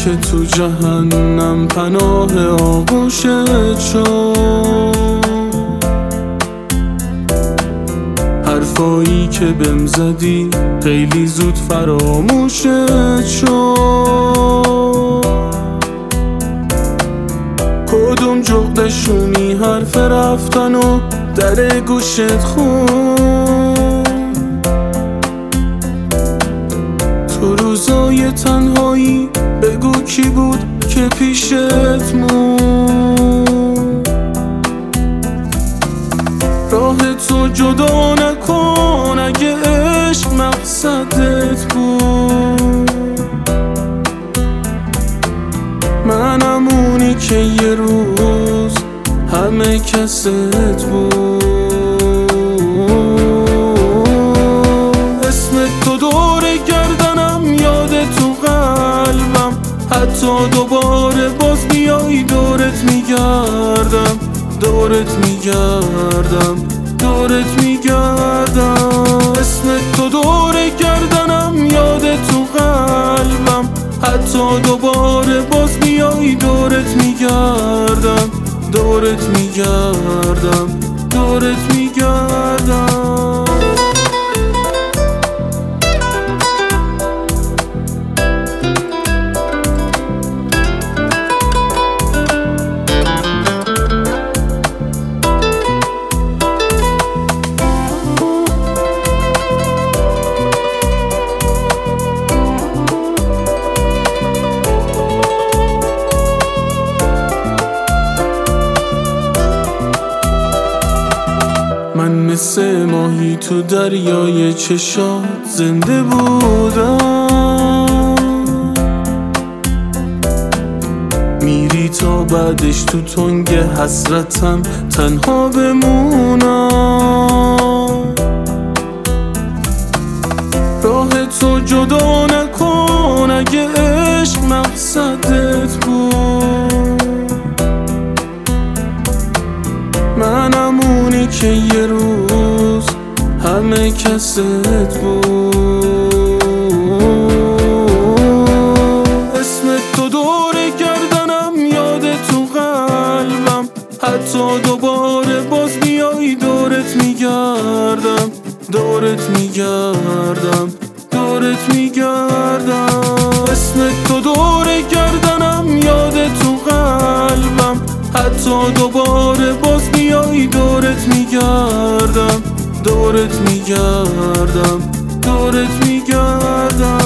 که تو جهنم پناه آغوشت شد، حرفایی که بهم زدی خیلی زود فراموشت شد. کدوم جغدشونی حرف رفتن و در گوشت خون، تو روزای تنهایی بگو کی بود که پیشت موند. راه تو جدا نکن اگه عشق مقصدت بود، منم اونی که یه روز همه کست بود. اسم تو دور گردنم، یاد تو قلبم، حتی دوباره باز بیایی دورت میگردم، دورت میگردم، دورت میگردم. اسم تو دور گردنم، یاد تو قلبم، حتی دوباره باز بیایی دورت میگردم، دورت میگردم، دورت میگردم. من مثل ماهی تو دریای چشات زنده بودم، میری تا بعدش تو تنگ حسرتم تنها بمونم. راه تو جدا نکن اگه عشق مقصدت بود، منم اونی که یه روز همه کست بود. اسم تو دور گردنم، یاد تو قلبم، حتی دوباره باز بیایی دورت میگردم، دورت میگردم، دورت میگردم. اسم تو دور گردنم، یاد تو قلبم، حتی دوباره باز بیایی دورت میگردم، دورت میگردم، دورت میگردم.